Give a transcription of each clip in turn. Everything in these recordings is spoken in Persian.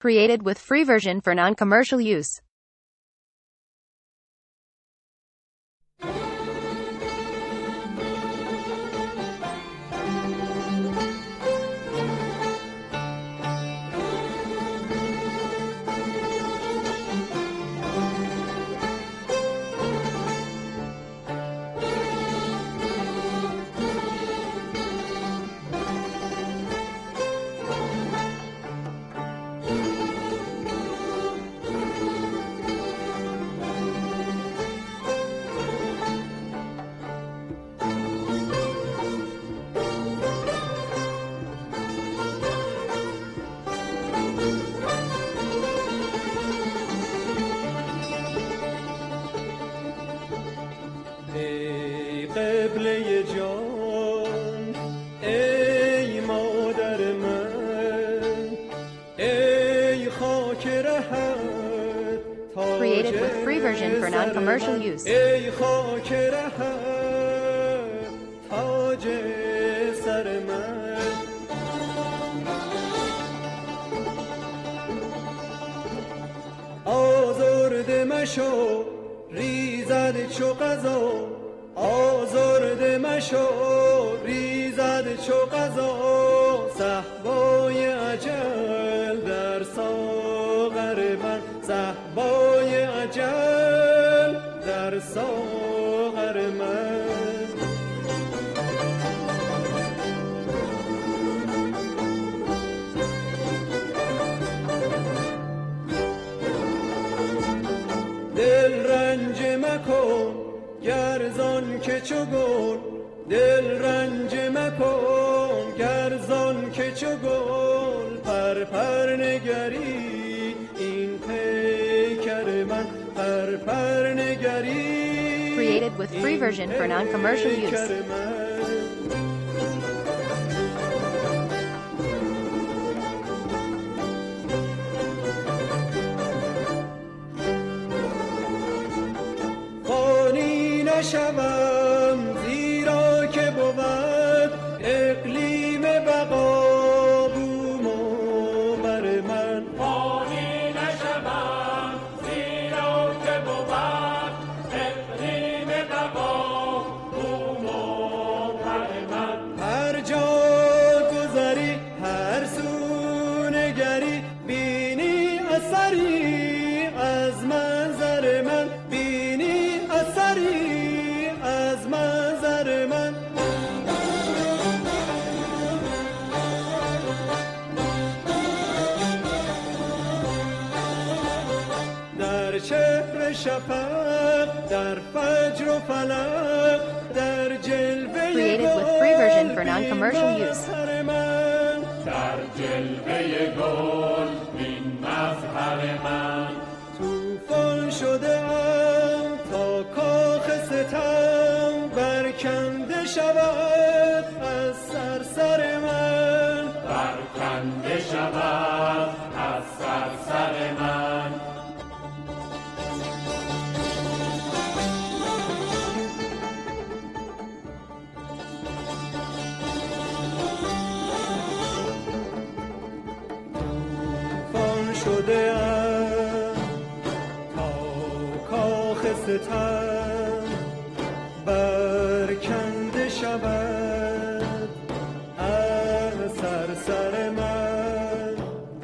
Created with free version for non-commercial use. ای قبله جان ای مادر من ای خاک رهت Created with free version for non-commercial use. ای خاک رهت تاج سر من آزرده مشو ریزد چو قضا آزرده مشو ریزد چو قضا صهبای اجل در ساغر من صهبای اجل در ساغر من دل رنج مکن گرزان که چو گل دل رنج مکن گرزان که چو گل پر پر نگری این پیکر من پر پر نگری Created with free version for non-commercial use. نشوم زیرا که بود اقلیم بقا بوم و بر من فانی نشوم زیرا که بود اقلیم بقا بوم و بر من هر جا گذری هر سو نگری بینی اثری از منظر من بینی اثری از منظر من در چهر شفق در فجر و فلق در جلوه Created with free version for non-commercial use. در جلوه گل این مظهر من طوفان شده ام تا کاخ ستم برکنده شود از سرسر من برکنده شود از سرسر من طوفان شده ام تا کاخ ستم برکنده شود از سرسر من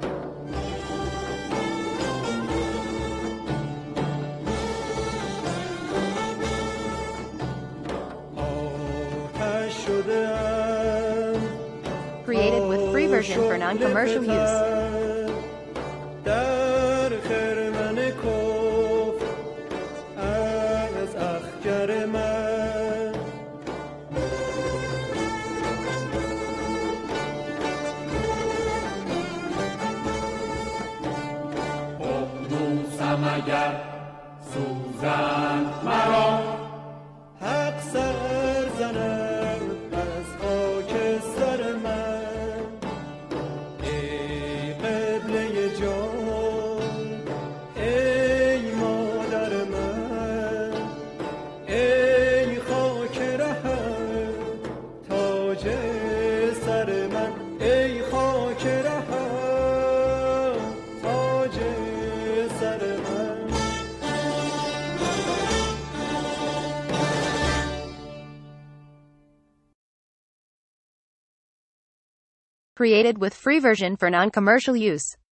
آتش شده ام Created with free version for non-commercial use. در خرمن کفر از اخگر من اقنوسم اگر سوزند مرا حق سر زند از خاک سر من ای قبله جان ای مادر من ای خاک رهت تاج سر من ای خاک رهت سر من. Created with free version for non-commercial use.